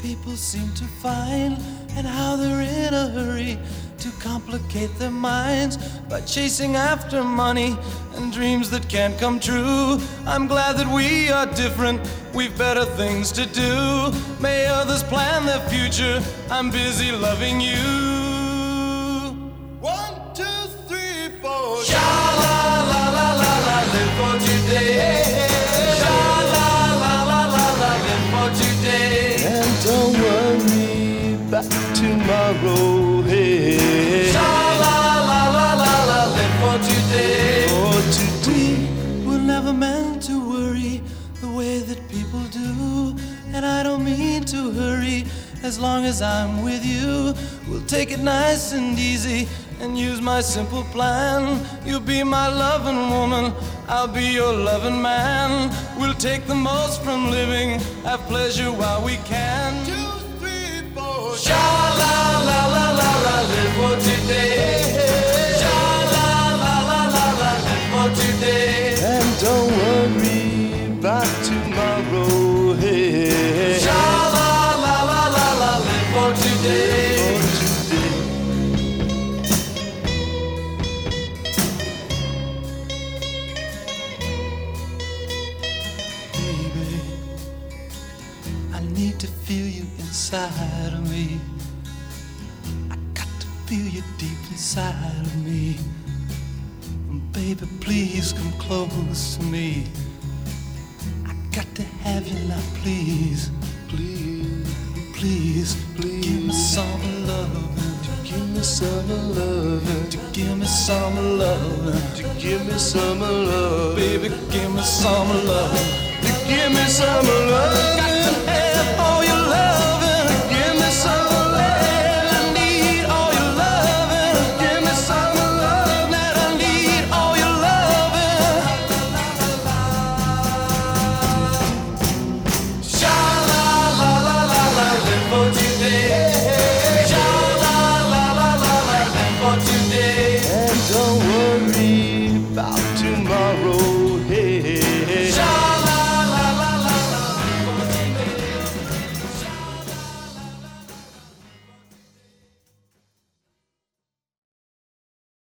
people seem to find, and how they're in a hurry to complicate their minds by chasing after money and dreams that can't come true. I'm glad that we are different, we've better things to do. May others plan their future, I'm busy loving you. 1, 2, 3, 4. Sha-la-la-la-la-la, live for today. Sha-la-la-la-la-la, live for today. And don't worry about tomorrow, hey. Sha-la-la-la-la-la, live for today. For today. We're never meant to worry the way that people do, and I don't mean to hurry. As long as I'm with you, we'll take it nice and easy and use my simple plan. You'll be my loving woman, I'll be your loving man. We'll take the most from living, have pleasure while we can. 2, 3, 4. Sha-la-la-la-la-la, live for today. Sha-la-la-la-la-la, live for today. And don't worry about tomorrow, hey. Sha-la-la-la-la-la, live for today. Feel you inside of me. I got to feel you deep inside of me. Baby, please come close to me. I got to have you now, please. Please, please, please. Give me some love. Give me some love. To give me some love. To give me some love. Baby, give me some love. To give me some love. Got to have all